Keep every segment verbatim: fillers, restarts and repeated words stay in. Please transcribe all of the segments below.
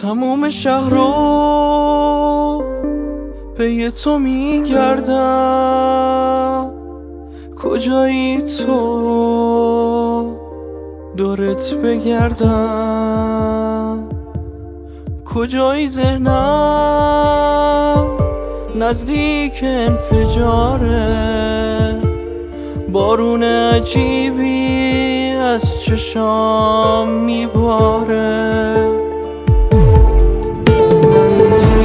تموم شهر رو پی تو میگردم، کجایی تو دورت بگردم، کجایی ذهنم نزدیک انفجاره، بارون عجیبی از چشام میباره، من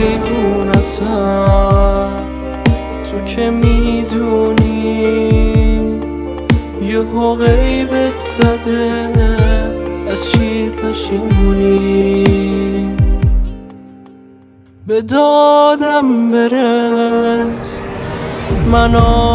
دیوونتم تو که میدونی، یهو غیبت زده از چی پشیمونی، به دادم برس من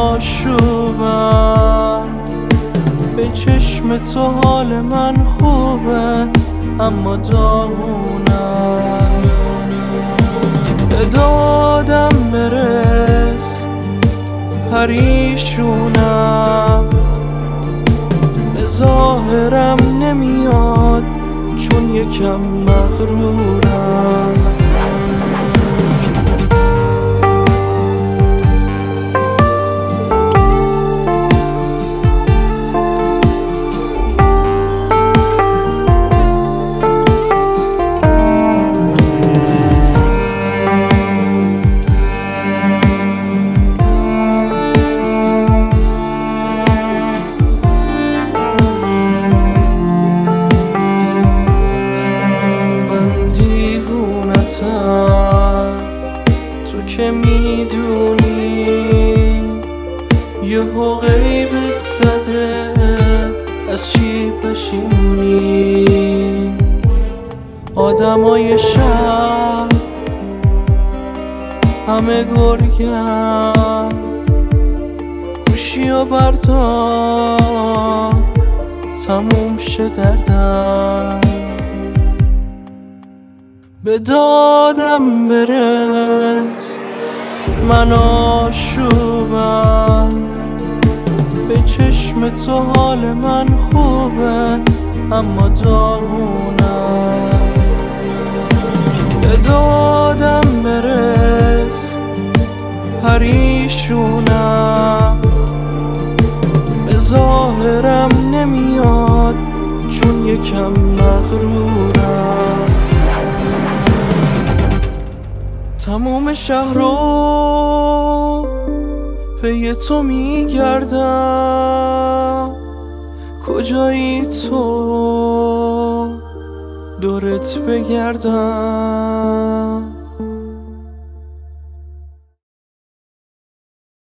آشوبم، به چشم تو حال من خوبه اما داغونم، به دادم برس پریشونم، به ظاهرم نمیاد چون یکم مغرورم. تو که میدونی، یهو غیبت زده از چی پشیمونی، آدمای شهر همه گرگن، گوشی و بردار تموم شه دردم، به دادم برس من آشوبم، به چشم تو حال من خوبه اما داغونم، به دادم برس پریشونم، به ظاهرم نمیاد چون یکم مغرورم، تموم شهر رو پی تو میگردم، کجایی تو دورت بگردم.